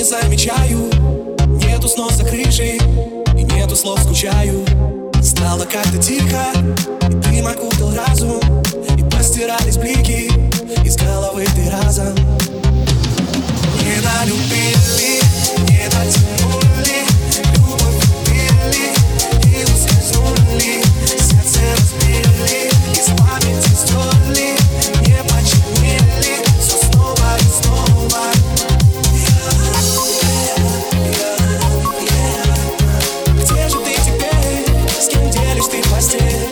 замечаю. Нету снов за крышей и нету слов, скучаю. Стало как-то тихо, и дым окутал разум, и постирались блики из головы ты разом. Не долюбили, не дотянули, любовь убили и ускользнули, сердце разбили, из памяти стерли, не починили, все снова и снова. Где же ты теперь, с кем делишь ты постель?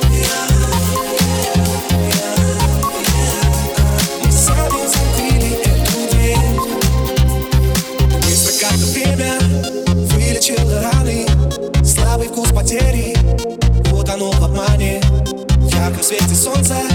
Мы сами закрыли эту дверь. Быстро как-то время вылечило раны, слабый вкус потери утонул в обмане. В ярком свете солнца